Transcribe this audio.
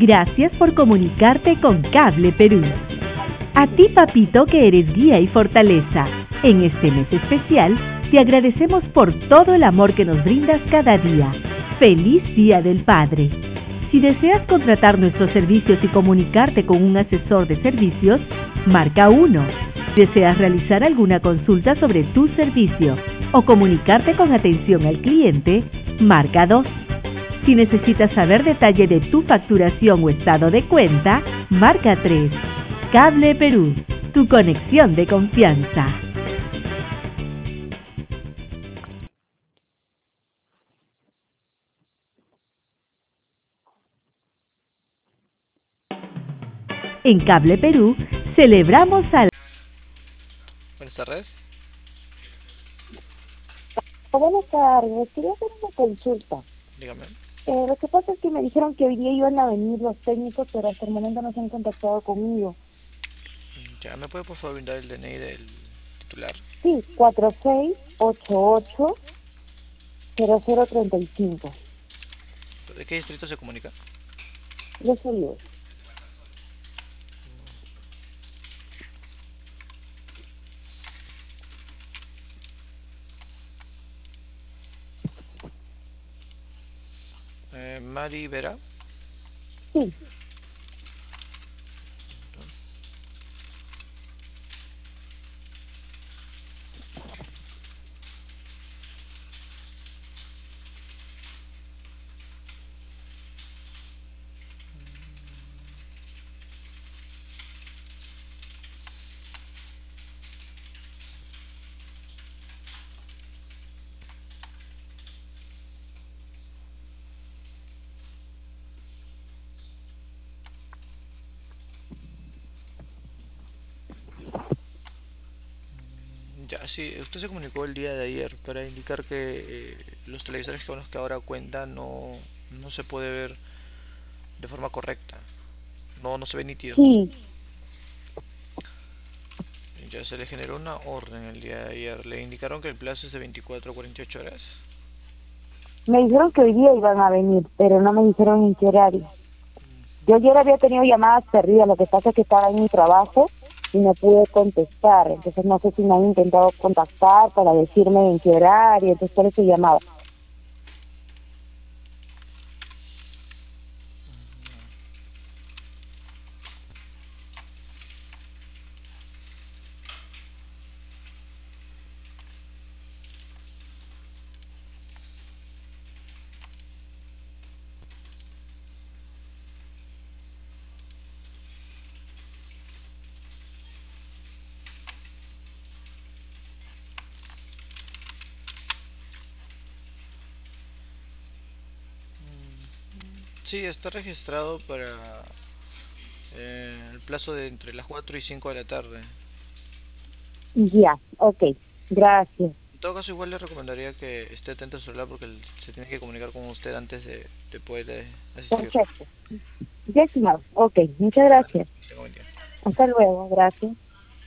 Gracias por comunicarte con Cable Perú. A ti, papito, que eres guía y fortaleza. En este mes especial, te agradecemos por todo el amor que nos brindas cada día. ¡Feliz Día del Padre! Si deseas contratar nuestros servicios y comunicarte con un asesor de servicios, marca 1. ¿Deseas realizar alguna consulta sobre tu servicio o comunicarte con atención al cliente? Marca 2. Si necesitas saber detalle de tu facturación o estado de cuenta, marca 3. Cable Perú, tu conexión de confianza. En Cable Perú, celebramos al... Buenas tardes. Buenas tardes, quería hacer una consulta. Dígame. Lo que pasa es que me dijeron que hoy día iban a venir los técnicos, pero hasta el momento no se han contactado conmigo. Ya, ¿me puede por favor brindar el DNI del titular? Sí, 46880035. ¿De qué distrito se comunica? Yo soy yo. Mari Vera. Sí, Ya, sí, usted se comunicó el día de ayer para indicar que los televisores con los que ahora cuenta no se puede ver de forma correcta. No se ve nítido. sí. Ya se le generó una orden el día de ayer. Le indicaron que el plazo es de 24 a 48 horas. Me dijeron que hoy día iban a venir, pero no me dijeron en qué horario. Yo ayer había tenido llamadas perdidas, lo que pasa es que estaba en mi trabajo y no pude contestar. Entonces no sé si me han intentado contactar para decirme en qué horario, entonces por eso llamaba. Sí, está registrado para el plazo de entre las 4 y 5 de la tarde. Ya, ok, gracias. En todo caso, igual le recomendaría que esté atento a su celular porque se tiene que comunicar con usted antes de poder asistir. Perfecto. Ya, estimado. Ok, muchas Bueno, gracias. tengo buen día. Hasta luego, gracias.